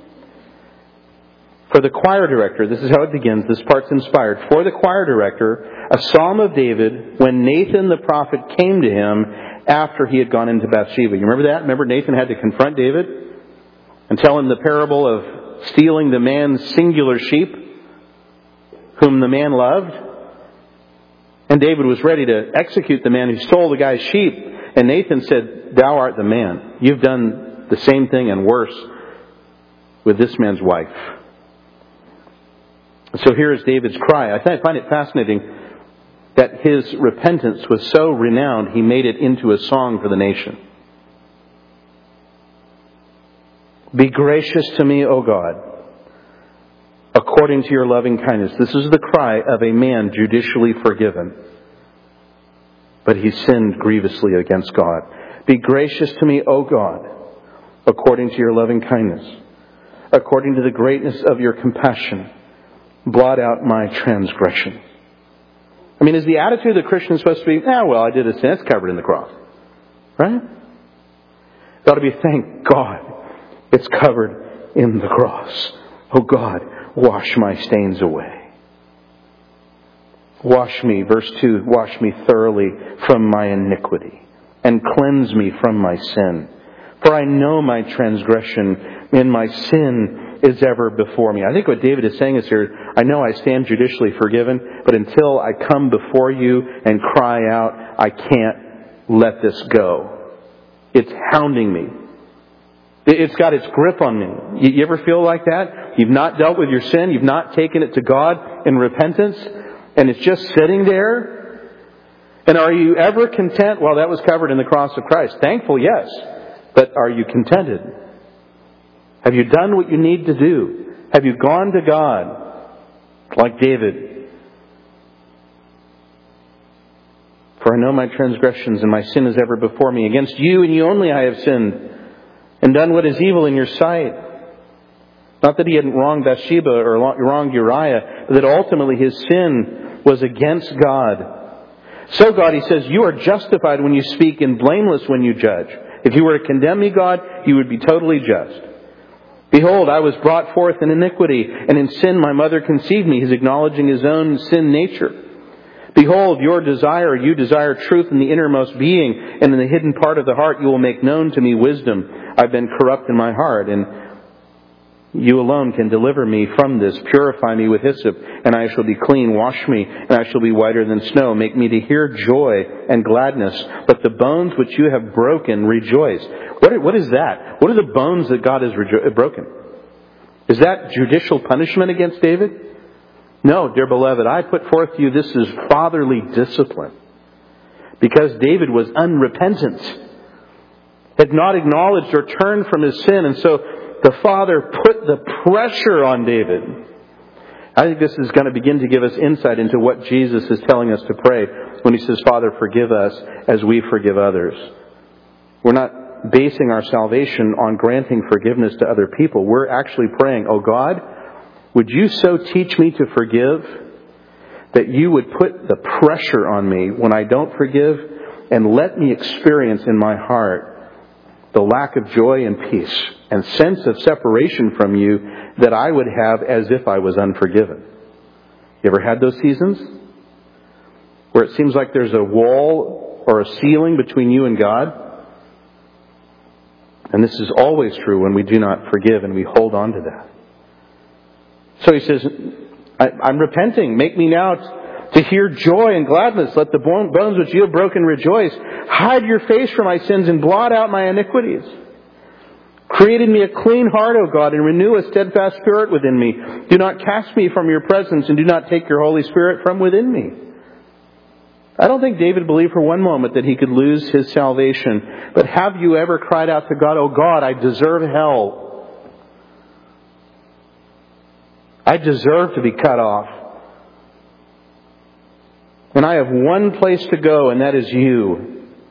For the choir director, this is how it begins, this part's inspired. For the choir director, a psalm of David when Nathan the prophet came to him after he had gone into Bathsheba. You remember that? Remember Nathan had to confront David and tell him the parable of stealing the man's singular sheep, whom the man loved. And David was ready to execute the man who stole the guy's sheep. And Nathan said, thou art the man. You've done the same thing and worse with this man's wife. So here is David's cry. I find it fascinating that his repentance was so renowned, he made it into a song for the nation. Be gracious to me, O God, according to your loving kindness. This is the cry of a man judicially forgiven, but he sinned grievously against God. Be gracious to me, O God, according to your loving kindness, according to the greatness of your compassion. Blot out my transgression. I mean, is the attitude of the Christian supposed to be, ah, well, I did a sin, it's covered in the cross. Right? It ought to be, thank God, it's covered in the cross. Oh God, wash my stains away. Wash me, verse two, wash me thoroughly from my iniquity and cleanse me from my sin. For I know my transgression and my sin is ever before me. I think what David is saying is here, I know I stand judicially forgiven, but until I come before you and cry out, I can't let this go. It's hounding me. It's got its grip on me. You ever feel like that? You've not dealt with your sin. You've not taken it to God in repentance. And it's just sitting there. And are you ever content? Well, that was covered in the cross of Christ. Thankful, yes. But are you contented? Have you done what you need to do? Have you gone to God like David? For I know my transgressions and my sin is ever before me. Against you and you only I have sinned. and done what is evil in your sight. Not that he hadn't wronged Bathsheba or wronged Uriah, but that ultimately his sin was against God. So God, he says, you are justified when you speak and blameless when you judge. If you were to condemn me, God, you would be totally just. Behold, I was brought forth in iniquity, and in sin my mother conceived me. He's acknowledging his own sin nature. Behold, your desire, you desire truth in the innermost being, and in the hidden part of the heart you will make known to me wisdom. I've been corrupt in my heart, and you alone can deliver me from this. Purify me with hyssop, and I shall be clean. Wash me, and I shall be whiter than snow. Make me to hear joy and gladness. Let the bones which you have broken rejoice. What, what is that? What are the bones that God has rejo- broken? Is that judicial punishment against David? No, dear beloved, I put forth to you this is fatherly discipline. Because David was unrepentant, had not acknowledged or turned from his sin, and so the Father put the pressure on David. I think this is going to begin to give us insight into what Jesus is telling us to pray when he says, Father, forgive us as we forgive others. We're not basing our salvation on granting forgiveness to other people. We're actually praying, oh God, would you so teach me to forgive that you would put the pressure on me when I don't forgive, and let me experience in my heart the lack of joy and peace and sense of separation from you that I would have as if I was unforgiven. You ever had those seasons where it seems like there's a wall or a ceiling between you and God? And this is always true when we do not forgive and we hold on to that. So he says, I, I'm repenting. Make me now to hear joy and gladness. Let the bones which you have broken rejoice. Hide your face from my sins and blot out my iniquities. Create in me a clean heart, O God, and renew a steadfast spirit within me. Do not cast me from your presence, and do not take your Holy Spirit from within me. I don't think David believed for one moment that he could lose his salvation. But have you ever cried out to God, oh God, I deserve hell. I deserve to be cut off. And I have one place to go, and that is you.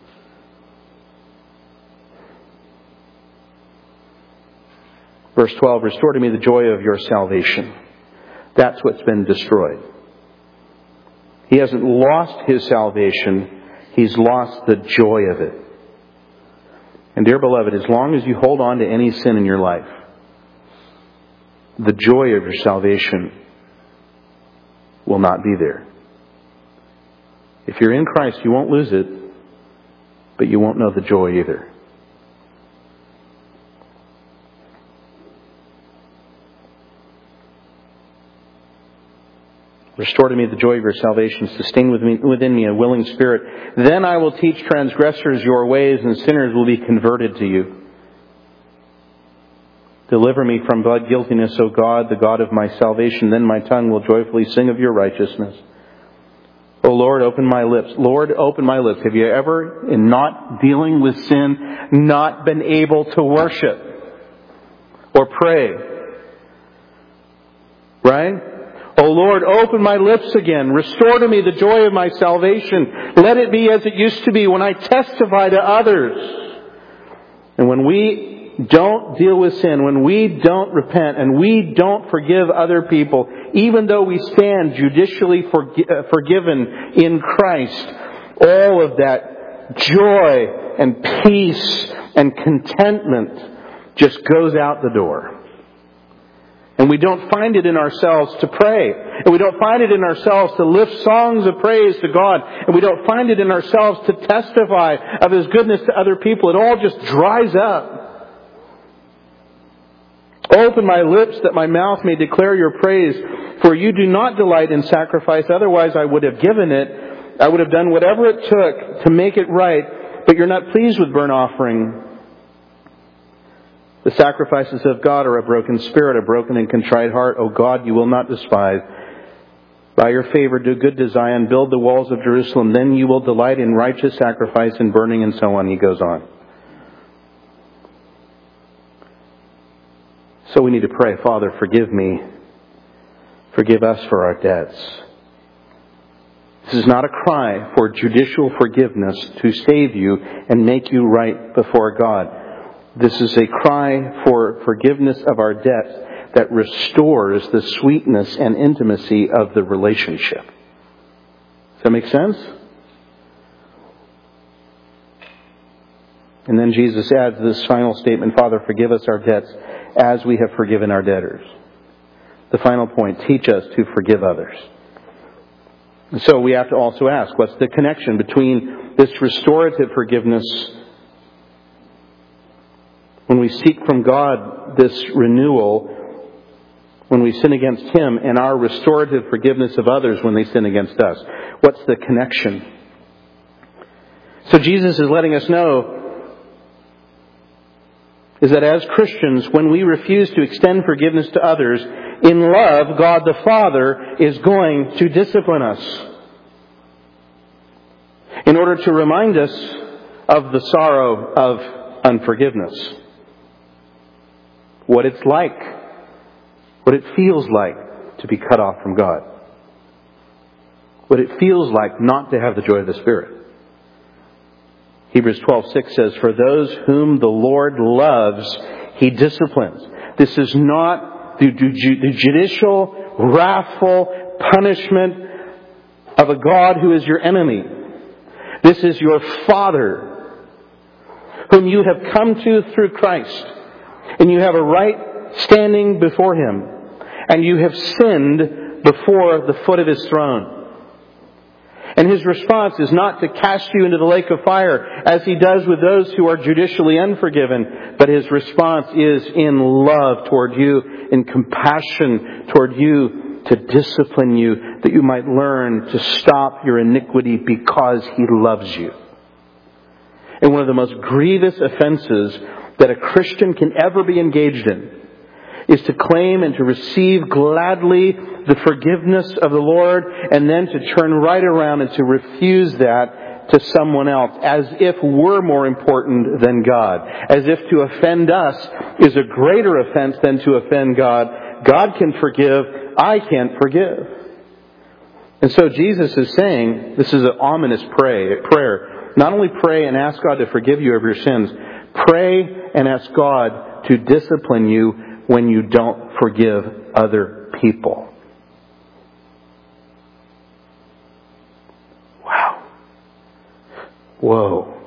Verse twelve, restore to me the joy of your salvation. That's what's been destroyed. He hasn't lost his salvation. He's lost the joy of it. And dear beloved, as long as you hold on to any sin in your life, the joy of your salvation will not be there. If you're in Christ, you won't lose it, but you won't know the joy either. Restore to me the joy of your salvation. Sustain within me a willing spirit. Then I will teach transgressors your ways, and sinners will be converted to you. Deliver me from blood guiltiness, O God, the God of my salvation. Then my tongue will joyfully sing of your righteousness. O Lord, open my lips. Lord, open my lips. Have you ever, in not dealing with sin, not been able to worship or pray? Right? O Lord, open my lips again. Restore to me the joy of my salvation. Let it be as it used to be when I testify to others. And when we don't deal with sin, when we don't repent, and we don't forgive other people, even though we stand judicially forgi- uh, forgiven in Christ, all of that joy and peace and contentment just goes out the door. And we don't find it in ourselves to pray. And we don't find it in ourselves to lift songs of praise to God. And we don't find it in ourselves to testify of His goodness to other people. It all just dries up. Open my lips that my mouth may declare your praise. For you do not delight in sacrifice. Otherwise I would have given it. I would have done whatever it took to make it right. But you're not pleased with burnt offering. The sacrifices of God are a broken spirit, a broken and contrite heart. O God, you will not despise. By your favor, do good to Zion, build the walls of Jerusalem. Then you will delight in righteous sacrifice and burning, and so on. He goes on. So we need to pray, Father, forgive me. Forgive us for our debts. This is not a cry for judicial forgiveness to save you and make you right before God. This is a cry for forgiveness of our debts that restores the sweetness and intimacy of the relationship. Does that make sense? And then Jesus adds this final statement, Father, forgive us our debts as we have forgiven our debtors. The final point, teach us to forgive others. So we have to also ask, what's the connection between this restorative forgiveness when we seek from God this renewal, when we sin against Him, and our restorative forgiveness of others when they sin against us? What's the connection? So Jesus is letting us know is that as Christians, when we refuse to extend forgiveness to others, in love, God the Father is going to discipline us in order to remind us of the sorrow of unforgiveness. What it's like, what it feels like to be cut off from God. What it feels like not to have the joy of the Spirit. Hebrews twelve six says, for those whom the Lord loves, He disciplines. This is not the, the judicial, wrathful punishment of a God who is your enemy. This is your Father, whom you have come to through Christ. And you have a right standing before Him. And you have sinned before the foot of His throne. And His response is not to cast you into the lake of fire as He does with those who are judicially unforgiven. But His response is in love toward you, in compassion toward you, to discipline you, that you might learn to stop your iniquity because He loves you. And one of the most grievous offenses that a Christian can ever be engaged in is to claim and to receive gladly the forgiveness of the Lord and then to turn right around and to refuse that to someone else as if we're more important than God. As if to offend us is a greater offense than to offend God. God can forgive, I can't forgive. And so Jesus is saying, this is an ominous pray, prayer. Not only pray and ask God to forgive you of your sins, pray and ask God to discipline you when you don't forgive other people. Wow. Whoa.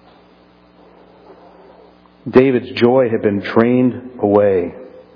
David's joy had been drained away.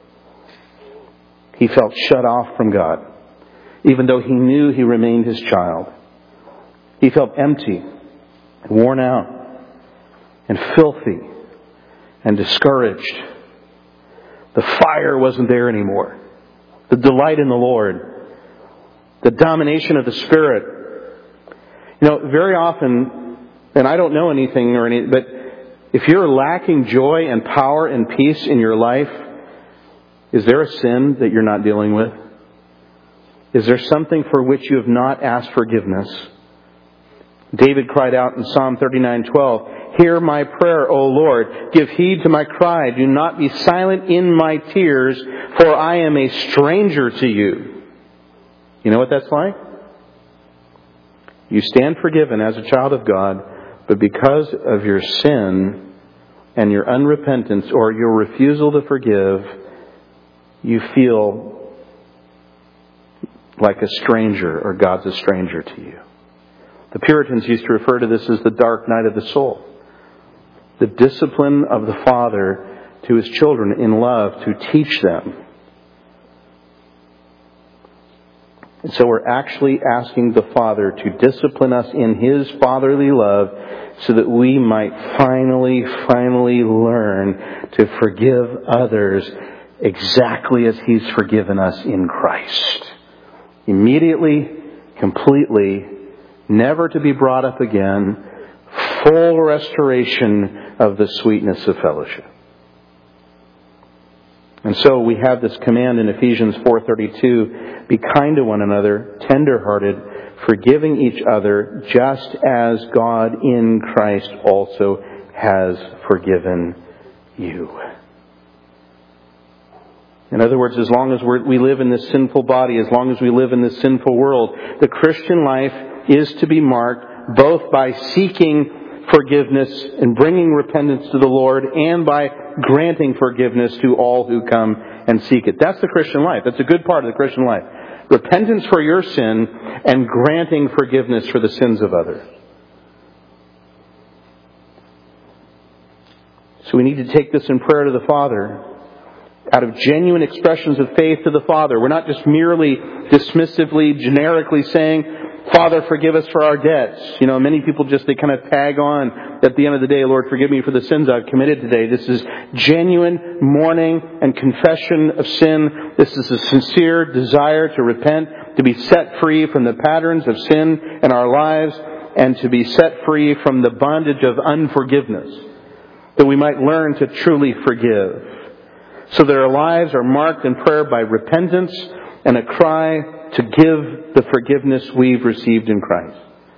He felt shut off from God, even though he knew he remained His child. He felt empty, worn out, and filthy, and discouraged. The fire wasn't there anymore. The delight in the Lord. The domination of the Spirit. You know, very often, and I don't know anything or any, but if you're lacking joy and power and peace in your life, is there a sin that you're not dealing with? Is there something for which you have not asked forgiveness? David cried out in Psalm thirty-nine twelve, hear my prayer, O Lord. Give heed to my cry. Do not be silent in my tears, for I am a stranger to you. You know what that's like? You stand forgiven as a child of God, but because of your sin and your unrepentance or your refusal to forgive, you feel like a stranger, or God's a stranger to you. The Puritans used to refer to this as the dark night of the soul. The discipline of the Father to His children in love to teach them. And so we're actually asking the Father to discipline us in His fatherly love so that we might finally, finally learn to forgive others exactly as He's forgiven us in Christ. Immediately, completely, never to be brought up again, full restoration of the sweetness of fellowship. And so we have this command in Ephesians four thirty-two, be kind to one another, tender-hearted, forgiving each other, just as God in Christ also has forgiven you. In other words, as long as we're, we live in this sinful body, as long as we live in this sinful world, the Christian life is to be marked both by seeking forgiveness and bringing repentance to the Lord, and by granting forgiveness to all who come and seek it. That's the Christian life. That's a good part of the Christian life. Repentance for your sin and granting forgiveness for the sins of others. So we need to take this in prayer to the Father, out of genuine expressions of faith to the Father. We're not just merely dismissively, generically saying, Father, forgive us for our debts. You know, many people just, they kind of tag on at the end of the day, Lord, forgive me for the sins I've committed today. This is genuine mourning and confession of sin. This is a sincere desire to repent, to be set free from the patterns of sin in our lives, and to be set free from the bondage of unforgiveness, that we might learn to truly forgive. So that our lives are marked in prayer by repentance and a cry to give the forgiveness we've received in Christ.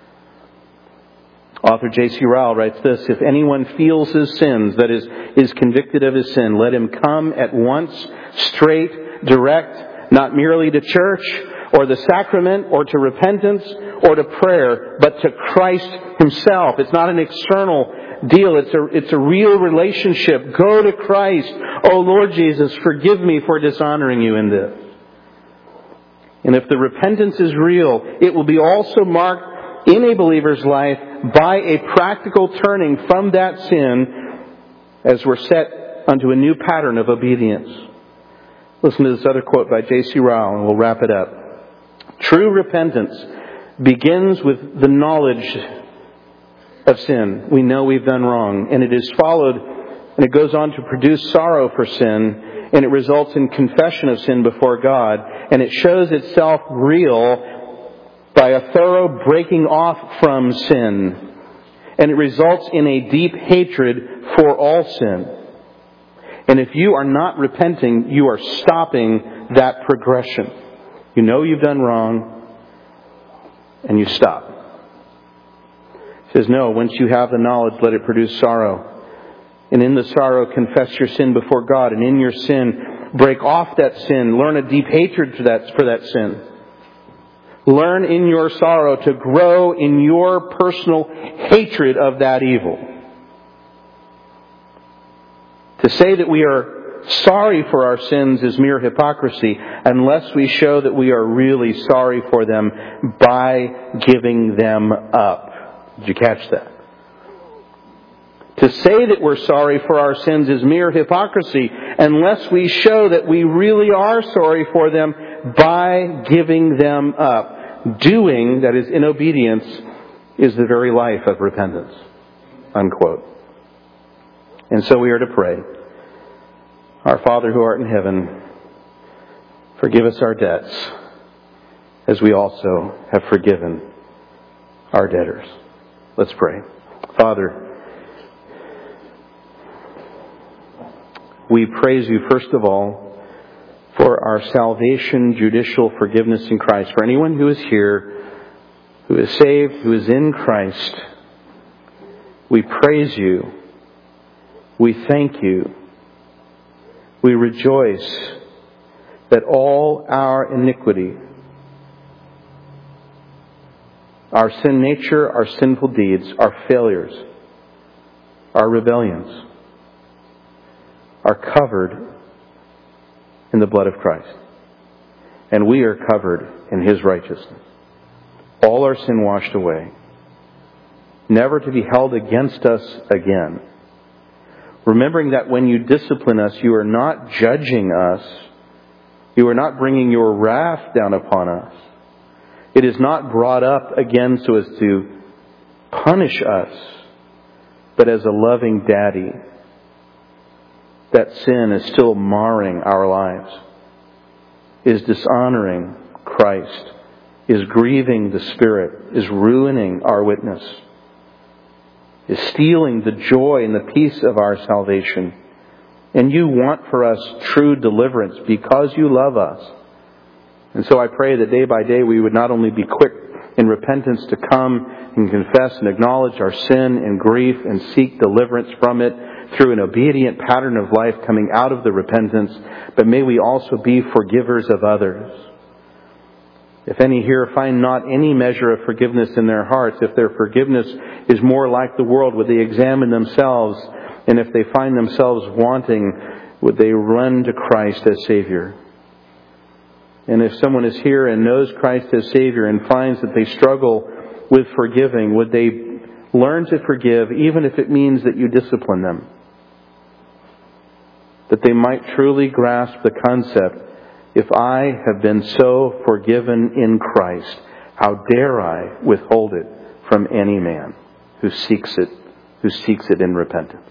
Author J C Ryle writes this: if anyone feels his sins, that is, is convicted of his sin, let him come at once, straight, direct, not merely to church or the sacrament or to repentance or to prayer, but to Christ Himself. It's not an external deal. It's a, it's a real relationship. Go to Christ. Oh Lord Jesus, forgive me for dishonoring you in this. And if the repentance is real, it will be also marked in a believer's life by a practical turning from that sin as we're set unto a new pattern of obedience. Listen to this other quote by J C Ryle and we'll wrap it up. True repentance begins with the knowledge of sin. We know we've done wrong, and it is followed, and it goes on to produce sorrow for sin, and it results in confession of sin before God, and it shows itself real by a thorough breaking off from sin, and it results in a deep hatred for all sin. And if you are not repenting, you are stopping that progression. You know you've done wrong, and you stop. He says, no, once you have the knowledge, let it produce sorrow. And in the sorrow, confess your sin before God. And in your sin, break off that sin. Learn a deep hatred for that, for that sin. Learn in your sorrow to grow in your personal hatred of that evil. To say that we are sorry for our sins is mere hypocrisy unless we show that we are really sorry for them by giving them up. Did you catch that? To say that we're sorry for our sins is mere hypocrisy unless we show that we really are sorry for them by giving them up. Doing, that is in obedience, is the very life of repentance. Unquote. And so we are to pray. Our Father who art in heaven, forgive us our debts as we also have forgiven our debtors. Let's pray. Father, we praise you first of all for our salvation, judicial forgiveness in Christ. For anyone who is here, who is saved, who is in Christ, we praise you. We thank you. We rejoice that all our iniquity, our sin nature, our sinful deeds, our failures, our rebellions, are covered in the blood of Christ. And we are covered in His righteousness. All our sin washed away, never to be held against us again. Remembering that when you discipline us, you are not judging us. You are not bringing your wrath down upon us. It is not brought up again so as to punish us, but as a loving daddy. That sin is still marring our lives, is dishonoring Christ, is grieving the Spirit, is ruining our witness, is stealing the joy and the peace of our salvation. And you want for us true deliverance because you love us. And so I pray that day by day we would not only be quick in repentance to come and confess and acknowledge our sin and grief and seek deliverance from it through an obedient pattern of life coming out of the repentance, but may we also be forgivers of others. If any here find not any measure of forgiveness in their hearts, if their forgiveness is more like the world, would they examine themselves? And if they find themselves wanting, would they run to Christ as Savior? And if someone is here and knows Christ as Savior and finds that they struggle with forgiving, would they learn to forgive even if it means that you discipline them? That they might truly grasp the concept, if I have been so forgiven in Christ, how dare I withhold it from any man who seeks it, who seeks it in repentance?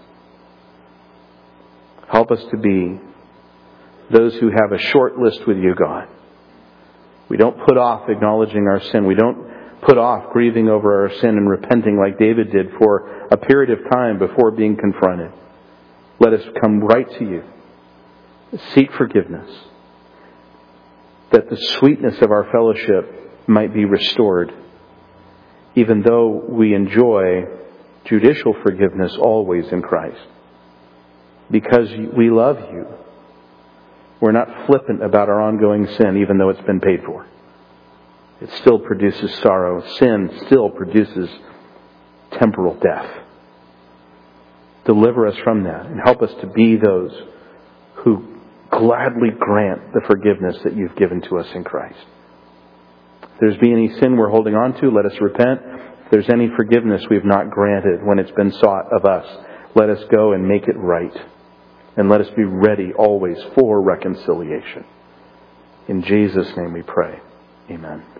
Help us to be those who have a short list with you, God. We don't put off acknowledging our sin. We don't put off grieving over our sin and repenting like David did for a period of time before being confronted. Let us come right to you. Seek forgiveness, that the sweetness of our fellowship might be restored, even though we enjoy judicial forgiveness always in Christ. Because we love you, we're not flippant about our ongoing sin, even though it's been paid for. It still produces sorrow. Sin still produces temporal death. Deliver us from that and help us to be those who gladly grant the forgiveness that you've given to us in Christ. If there's been any sin we're holding on to, let us repent. If there's any forgiveness we've not granted when it's been sought of us, let us go and make it right. And let us be ready always for reconciliation. In Jesus' name we pray. Amen.